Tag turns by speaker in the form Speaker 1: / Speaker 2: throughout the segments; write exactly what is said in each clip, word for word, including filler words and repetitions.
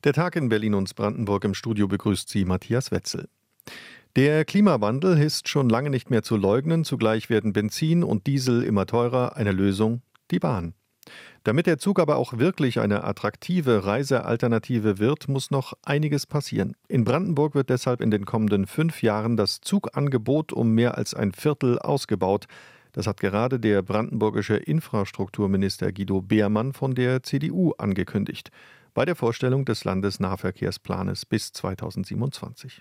Speaker 1: Der Tag in Berlin und Brandenburg. Im Studio begrüßt Sie Matthias Wetzel. Der Klimawandel ist schon lange nicht mehr zu leugnen. Zugleich werden Benzin und Diesel immer teurer. Eine Lösung: die Bahn. Damit der Zug aber auch wirklich eine attraktive Reisealternative wird, muss noch einiges passieren. In Brandenburg wird deshalb in den kommenden fünf Jahren das Zugangebot um mehr als ein Viertel ausgebaut. Das hat gerade der brandenburgische Infrastrukturminister Guido Beermann von der C D U angekündigt, bei der Vorstellung des Landesnahverkehrsplanes bis zweitausendsiebenundzwanzig.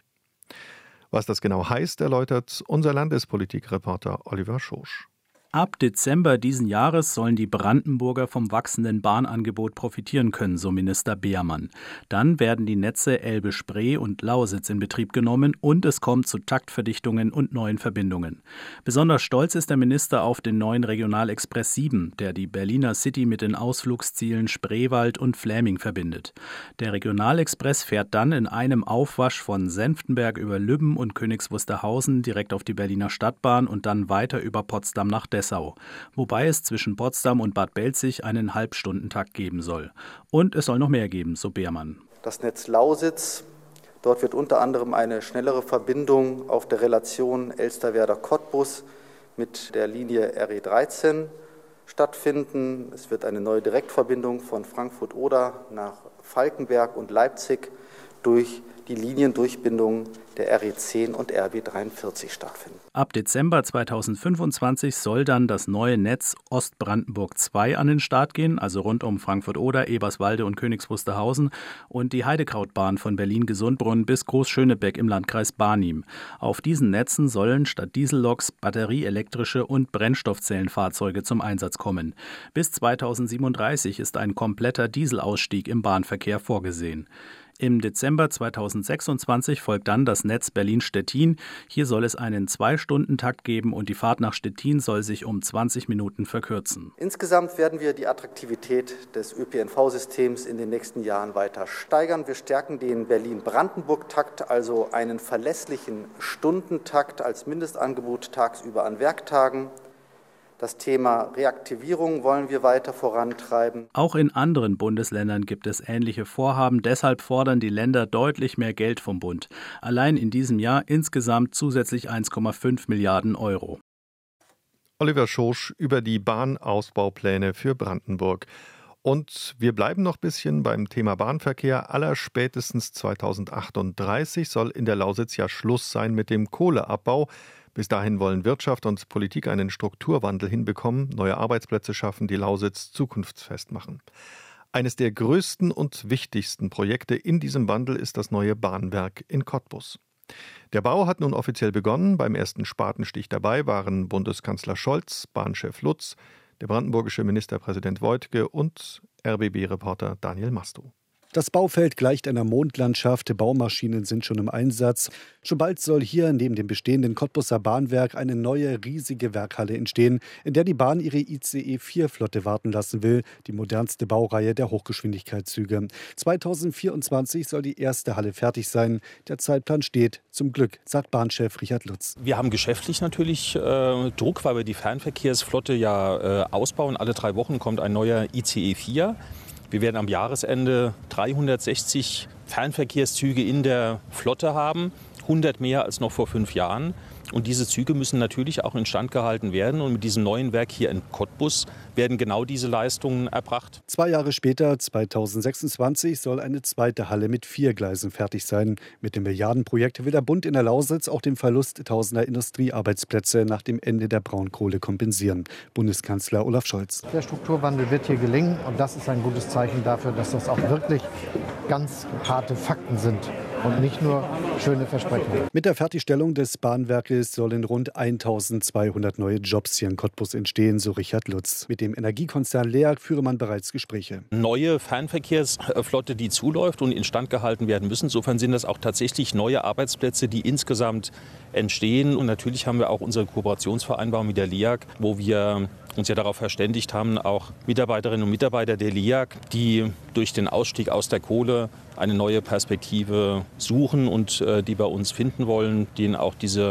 Speaker 1: Was das genau heißt, erläutert unser Landespolitikreporter Oliver Schorsch.
Speaker 2: Ab Dezember diesen Jahres sollen die Brandenburger vom wachsenden Bahnangebot profitieren können, so Minister Beermann. Dann werden die Netze Elbe-Spree und Lausitz in Betrieb genommen und es kommt zu Taktverdichtungen und neuen Verbindungen. Besonders stolz ist der Minister auf den neuen Regionalexpress sieben, der die Berliner City mit den Ausflugszielen Spreewald und Fläming verbindet. Der Regionalexpress fährt dann in einem Aufwasch von Senftenberg über Lübben und Königs Wusterhausen direkt auf die Berliner Stadtbahn und dann weiter über Potsdam nach Dessau. Wobei es zwischen Potsdam und Bad Belzig einen Halbstundentakt geben soll. Und es soll noch mehr geben, so Beermann.
Speaker 3: Das Netz Lausitz, dort wird unter anderem eine schnellere Verbindung auf der Relation Elsterwerda-Cottbus mit der Linie R E dreizehn stattfinden. Es wird eine neue Direktverbindung von Frankfurt-Oder nach Falkenberg und Leipzig durch die Liniendurchbindung der R E zehn und R B dreiundvierzig stattfinden.
Speaker 2: Ab Dezember zweitausendfünfundzwanzig soll dann das neue Netz Ostbrandenburg zwei an den Start gehen, also rund um Frankfurt-Oder, Eberswalde und Königs Wusterhausen und die Heidekrautbahn von Berlin-Gesundbrunnen bis Großschönebeck im Landkreis Barnim. Auf diesen Netzen sollen statt Dieselloks batterieelektrische und Brennstoffzellenfahrzeuge zum Einsatz kommen. Bis zweitausendsiebenunddreißig ist ein kompletter Dieselausstieg im Bahnverkehr vorgesehen. Im Dezember zweitausendsechsundzwanzig folgt dann das Netz Berlin-Stettin. Hier soll es einen Zwei-Stunden-Takt geben und die Fahrt nach Stettin soll sich um zwanzig Minuten verkürzen.
Speaker 3: Insgesamt werden wir die Attraktivität des Ö P N V-Systems in den nächsten Jahren weiter steigern. Wir stärken den Berlin-Brandenburg-Takt, also einen verlässlichen Stundentakt als Mindestangebot tagsüber an Werktagen. Das Thema Reaktivierung wollen wir weiter vorantreiben.
Speaker 2: Auch in anderen Bundesländern gibt es ähnliche Vorhaben. Deshalb fordern die Länder deutlich mehr Geld vom Bund. Allein in diesem Jahr insgesamt zusätzlich eins Komma fünf Milliarden Euro.
Speaker 1: Oliver Schorsch über die Bahnausbaupläne für Brandenburg. Und wir bleiben noch ein bisschen beim Thema Bahnverkehr. Allerspätestens zweitausendachtunddreißig soll in der Lausitz ja Schluss sein mit dem Kohleabbau. Bis dahin wollen Wirtschaft und Politik einen Strukturwandel hinbekommen, neue Arbeitsplätze schaffen, die Lausitz zukunftsfest machen. Eines der größten und wichtigsten Projekte in diesem Wandel ist das neue Bahnwerk in Cottbus. Der Bau hat nun offiziell begonnen. Beim ersten Spatenstich dabei waren Bundeskanzler Scholz, Bahnchef Lutz, der brandenburgische Ministerpräsident Woidke und R B B-Reporter Daniel Mastow.
Speaker 4: Das Baufeld gleicht einer Mondlandschaft, Baumaschinen sind schon im Einsatz. Schon bald soll hier neben dem bestehenden Cottbuser Bahnwerk eine neue riesige Werkhalle entstehen, in der die Bahn ihre I C E vier Flotte warten lassen will, die modernste Baureihe der Hochgeschwindigkeitszüge. zweitausendvierundzwanzig soll die erste Halle fertig sein. Der Zeitplan steht, zum Glück, sagt Bahnchef Richard Lutz.
Speaker 5: Wir haben geschäftlich natürlich äh, Druck, weil wir die Fernverkehrsflotte ja äh, ausbauen. Alle drei Wochen kommt ein neuer I C E vier. Wir werden am Jahresende dreihundertsechzig Fernverkehrszüge in der Flotte haben, hundert mehr als noch vor fünf Jahren. Und diese Züge müssen natürlich auch instand gehalten werden. Und mit diesem neuen Werk hier in Cottbus werden genau diese Leistungen erbracht.
Speaker 4: Zwei Jahre später, zweitausendsechsundzwanzig, soll eine zweite Halle mit vier Gleisen fertig sein. Mit dem Milliardenprojekt will der Bund in der Lausitz auch den Verlust tausender Industriearbeitsplätze nach dem Ende der Braunkohle kompensieren. Bundeskanzler Olaf Scholz.
Speaker 6: Der Strukturwandel wird hier gelingen. Und das ist ein gutes Zeichen dafür, dass das auch wirklich ganz harte Fakten sind und nicht nur schöne Versprechen.
Speaker 4: Mit der Fertigstellung des Bahnwerkes sollen rund eintausendzweihundert neue Jobs hier in Cottbus entstehen, so Richard Lutz. Mit dem Energiekonzern LEAG führe man bereits Gespräche.
Speaker 5: Neue Fernverkehrsflotte, die zuläuft und instand gehalten werden müssen. Insofern sind das auch tatsächlich neue Arbeitsplätze, die insgesamt entstehen. Und natürlich haben wir auch unsere Kooperationsvereinbarung mit der LEAG, wo wir uns ja darauf verständigt haben, auch Mitarbeiterinnen und Mitarbeiter der LEAG, die durch den Ausstieg aus der Kohle eine neue Perspektive suchen und äh, die bei uns finden wollen, denen auch diese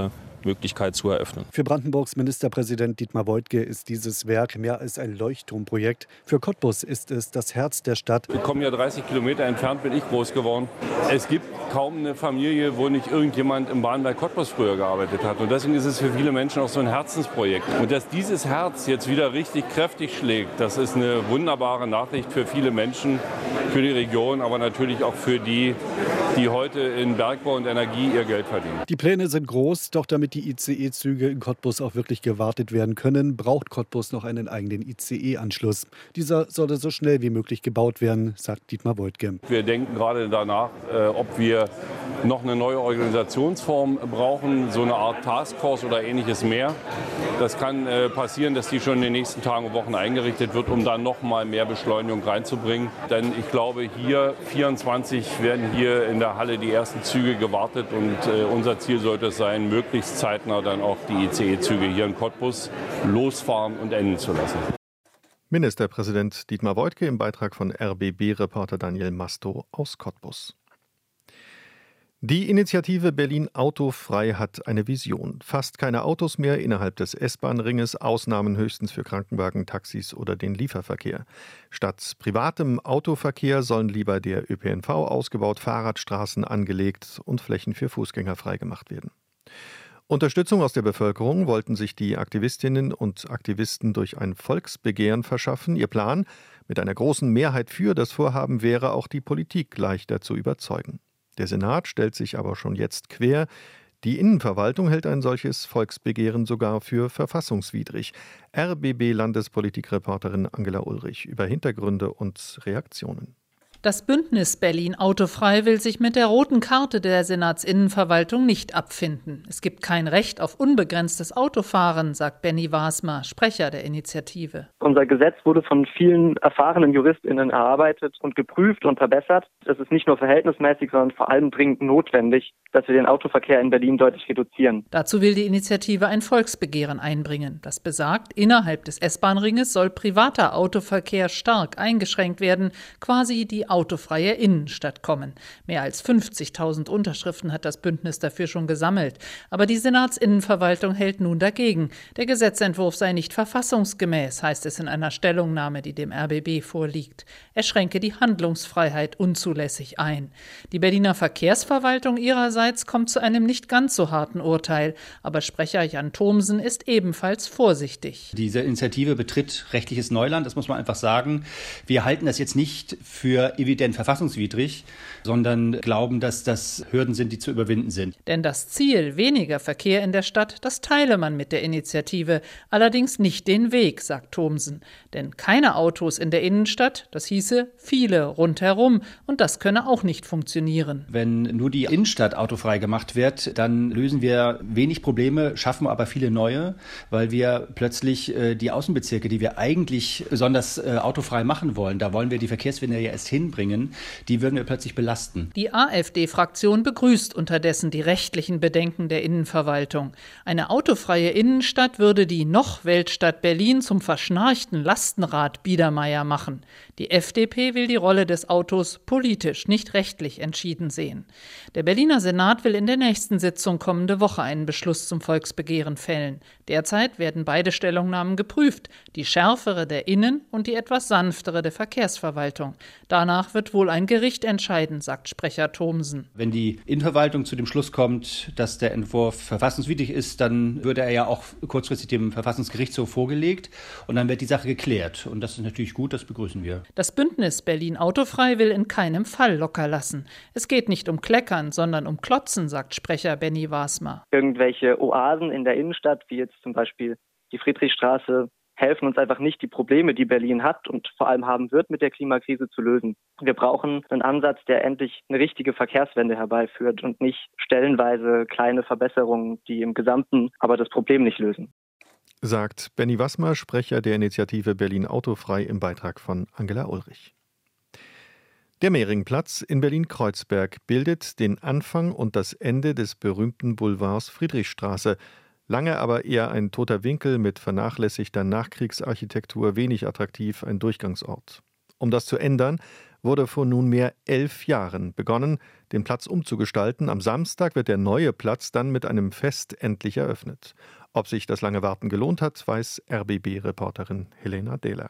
Speaker 5: Möglichkeit zu eröffnen.
Speaker 4: Für Brandenburgs Ministerpräsident Dietmar Woidke ist dieses Werk mehr als ein Leuchtturmprojekt. Für Cottbus ist es das Herz der Stadt.
Speaker 7: Ich komme ja dreißig Kilometer entfernt, bin ich groß geworden. Es gibt kaum eine Familie, wo nicht irgendjemand im Bahnwerk Cottbus früher gearbeitet hat. Und deswegen ist es für viele Menschen auch so ein Herzensprojekt. Und dass dieses Herz jetzt wieder richtig kräftig schlägt, das ist eine wunderbare Nachricht für viele Menschen, für die Region, aber natürlich auch für die, die heute in Bergbau und Energie ihr Geld verdienen.
Speaker 4: Die Pläne sind groß, doch damit die I C E-Züge in Cottbus auch wirklich gewartet werden können, braucht Cottbus noch einen eigenen I C E-Anschluss. Dieser sollte so schnell wie möglich gebaut werden, sagt Dietmar Woidke.
Speaker 7: Wir denken gerade danach, äh, ob wir noch eine neue Organisationsform brauchen, so eine Art Taskforce oder ähnliches mehr. Das kann äh, passieren, dass die schon in den nächsten Tagen und Wochen eingerichtet wird, um dann noch mal mehr Beschleunigung reinzubringen. Denn ich glaube, hier vierundzwanzig werden hier in der Halle die ersten Züge gewartet und äh, unser Ziel sollte es sein, möglichst zeitnah dann auch die I C E-Züge hier in Cottbus losfahren und enden zu lassen.
Speaker 1: Ministerpräsident Dietmar Woidke im Beitrag von R B B-Reporter Daniel Masto aus Cottbus. Die Initiative Berlin Autofrei hat eine Vision. Fast keine Autos mehr innerhalb des S-Bahn-Ringes, Ausnahmen höchstens für Krankenwagen, Taxis oder den Lieferverkehr. Statt privatem Autoverkehr sollen lieber der Ö P N V ausgebaut, Fahrradstraßen angelegt und Flächen für Fußgänger freigemacht werden. Unterstützung aus der Bevölkerung wollten sich die Aktivistinnen und Aktivisten durch ein Volksbegehren verschaffen. Ihr Plan, mit einer großen Mehrheit für das Vorhaben wäre, auch die Politik leichter zu überzeugen. Der Senat stellt sich aber schon jetzt quer. Die Innenverwaltung hält ein solches Volksbegehren sogar für verfassungswidrig. R B B-Landespolitikreporterin Angela Ulrich über Hintergründe und Reaktionen.
Speaker 8: Das Bündnis Berlin Autofrei will sich mit der roten Karte der Senatsinnenverwaltung nicht abfinden. Es gibt kein Recht auf unbegrenztes Autofahren, sagt Benny Wasmer, Sprecher der Initiative.
Speaker 9: Unser Gesetz wurde von vielen erfahrenen JuristInnen erarbeitet und geprüft und verbessert. Es ist nicht nur verhältnismäßig, sondern vor allem dringend notwendig, dass wir den Autoverkehr in Berlin deutlich reduzieren.
Speaker 8: Dazu will die Initiative ein Volksbegehren einbringen. Das besagt, innerhalb des S-Bahn-Ringes soll privater Autoverkehr stark eingeschränkt werden, quasi die autofreie Innenstadt kommen. Mehr als fünfzigtausend Unterschriften hat das Bündnis dafür schon gesammelt. Aber die Senatsinnenverwaltung hält nun dagegen. Der Gesetzentwurf sei nicht verfassungsgemäß, heißt es in einer Stellungnahme, die dem R B B vorliegt. Er schränke die Handlungsfreiheit unzulässig ein. Die Berliner Verkehrsverwaltung ihrerseits kommt zu einem nicht ganz so harten Urteil. Aber Sprecher Jan Thomsen ist ebenfalls vorsichtig.
Speaker 10: Diese Initiative betritt rechtliches Neuland, das muss man einfach sagen. Wir halten das jetzt nicht für evident verfassungswidrig, sondern glauben, dass das Hürden sind, die zu überwinden sind.
Speaker 8: Denn das Ziel, weniger Verkehr in der Stadt, das teile man mit der Initiative. Allerdings nicht den Weg, sagt Thomsen. Denn keine Autos in der Innenstadt, das hieße viele rundherum. Und das könne auch nicht funktionieren.
Speaker 10: Wenn nur die Innenstadt autofrei gemacht wird, dann lösen wir wenig Probleme, schaffen aber viele neue, weil wir plötzlich äh, die Außenbezirke, die wir eigentlich besonders äh, autofrei machen wollen, da wollen wir die Verkehrswende ja erst hin bringen, die würden wir plötzlich belasten.
Speaker 8: Die AfD-Fraktion begrüßt unterdessen die rechtlichen Bedenken der Innenverwaltung. Eine autofreie Innenstadt würde die noch Weltstadt Berlin zum verschnarchten Lastenrad Biedermeier machen. Die F D P will die Rolle des Autos politisch, nicht rechtlich entschieden sehen. Der Berliner Senat will in der nächsten Sitzung kommende Woche einen Beschluss zum Volksbegehren fällen. Derzeit werden beide Stellungnahmen geprüft, die schärfere der Innen- und die etwas sanftere der Verkehrsverwaltung. Danach wird wohl ein Gericht entscheiden, sagt Sprecher Thomsen.
Speaker 10: Wenn die Innenverwaltung zu dem Schluss kommt, dass der Entwurf verfassungswidrig ist, dann würde er ja auch kurzfristig dem Verfassungsgerichtshof vorgelegt und dann wird die Sache geklärt. Und das ist natürlich gut, das begrüßen wir.
Speaker 8: Das Bündnis Berlin Autofrei will in keinem Fall locker lassen. Es geht nicht um Kleckern, sondern um Klotzen, sagt Sprecher Benny Wasmer.
Speaker 9: Irgendwelche Oasen in der Innenstadt, wie jetzt zum Beispiel die Friedrichstraße, helfen uns einfach nicht, die Probleme, die Berlin hat und vor allem haben wird, mit der Klimakrise zu lösen. Wir brauchen einen Ansatz, der endlich eine richtige Verkehrswende herbeiführt und nicht stellenweise kleine Verbesserungen, die im Gesamten aber das Problem nicht lösen.
Speaker 1: Sagt Benny Wasmer, Sprecher der Initiative Berlin Autofrei im Beitrag von Angela Ulrich. Der Mehringplatz in Berlin-Kreuzberg bildet den Anfang und das Ende des berühmten Boulevards Friedrichstraße. Lange aber eher ein toter Winkel mit vernachlässigter Nachkriegsarchitektur, wenig attraktiv, ein Durchgangsort. Um das zu ändern, wurde vor nunmehr elf Jahren begonnen, den Platz umzugestalten. Am Samstag wird der neue Platz dann mit einem Fest endlich eröffnet. Ob sich das lange Warten gelohnt hat, weiß R B B-Reporterin Helena Dehler.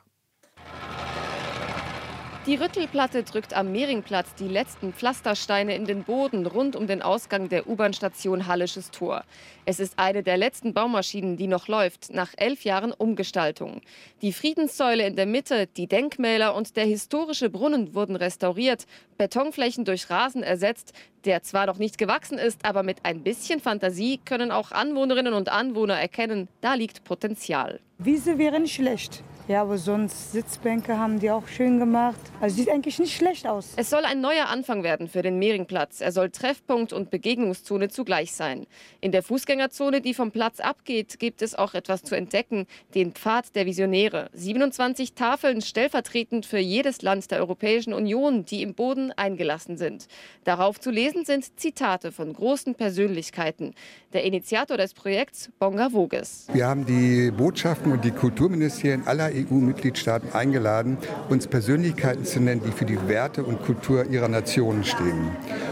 Speaker 11: Die Rüttelplatte drückt am Mehringplatz die letzten Pflastersteine in den Boden rund um den Ausgang der U-Bahn-Station Hallisches Tor. Es ist eine der letzten Baumaschinen, die noch läuft, nach elf Jahren Umgestaltung. Die Friedenssäule in der Mitte, die Denkmäler und der historische Brunnen wurden restauriert, Betonflächen durch Rasen ersetzt, der zwar noch nicht gewachsen ist, aber mit ein bisschen Fantasie können auch Anwohnerinnen und Anwohner erkennen, da liegt Potenzial.
Speaker 12: Wiese wäre nicht schlecht. Ja, aber sonst Sitzbänke haben die auch schön gemacht. Also sieht eigentlich nicht schlecht aus.
Speaker 11: Es soll ein neuer Anfang werden für den Mehringplatz. Er soll Treffpunkt und Begegnungszone zugleich sein. In der Fußgängerzone, die vom Platz abgeht, gibt es auch etwas zu entdecken. Den Pfad der Visionäre. siebenundzwanzig Tafeln stellvertretend für jedes Land der Europäischen Union, die im Boden eingelassen sind. Darauf zu lesen sind Zitate von großen Persönlichkeiten. Der Initiator des Projekts, Bonga Voges.
Speaker 13: Wir haben die Botschaften und die Kulturministerien aller E U-Mitgliedstaaten eingeladen, uns Persönlichkeiten zu nennen, die für die Werte und Kultur ihrer Nationen stehen.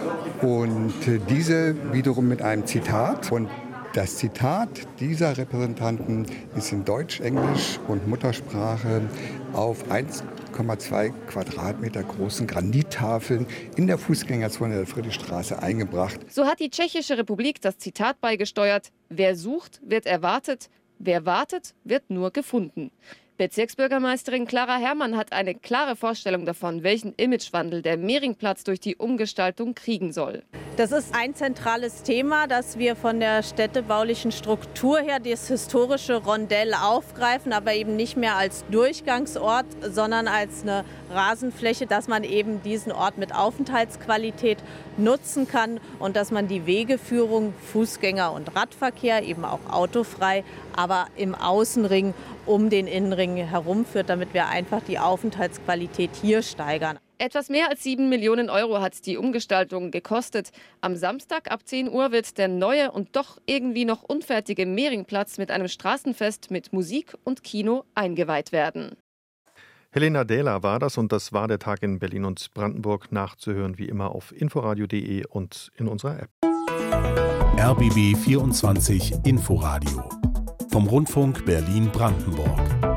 Speaker 13: Und diese wiederum mit einem Zitat. Und das Zitat dieser Repräsentanten ist in Deutsch, Englisch und Muttersprache auf eins Komma zwei Quadratmeter großen Granittafeln in der Fußgängerzone der Friedrichstraße eingebracht.
Speaker 11: So hat die Tschechische Republik das Zitat beigesteuert: Wer sucht, wird erwartet, wer wartet, wird nur gefunden. Bezirksbürgermeisterin Clara Herrmann hat eine klare Vorstellung davon, welchen Imagewandel der Mehringplatz durch die Umgestaltung kriegen soll.
Speaker 14: Das ist ein zentrales Thema, dass wir von der städtebaulichen Struktur her das historische Rondell aufgreifen, aber eben nicht mehr als Durchgangsort, sondern als eine Rasenfläche, dass man eben diesen Ort mit Aufenthaltsqualität nutzen kann und dass man die Wegeführung, Fußgänger- und Radverkehr, eben auch autofrei, aber im Außenring um den Innenring herumführt, damit wir einfach die Aufenthaltsqualität hier steigern.
Speaker 11: Etwas mehr als sieben Millionen Euro hat die Umgestaltung gekostet. Am Samstag ab zehn Uhr wird der neue und doch irgendwie noch unfertige Mehringplatz mit einem Straßenfest mit Musik und Kino eingeweiht werden.
Speaker 1: Helena Dehler war das und das war der Tag in Berlin und Brandenburg, nachzuhören wie immer auf inforadio punkt de und in unserer App.
Speaker 15: R B B vierundzwanzig Inforadio vom Rundfunk Berlin-Brandenburg.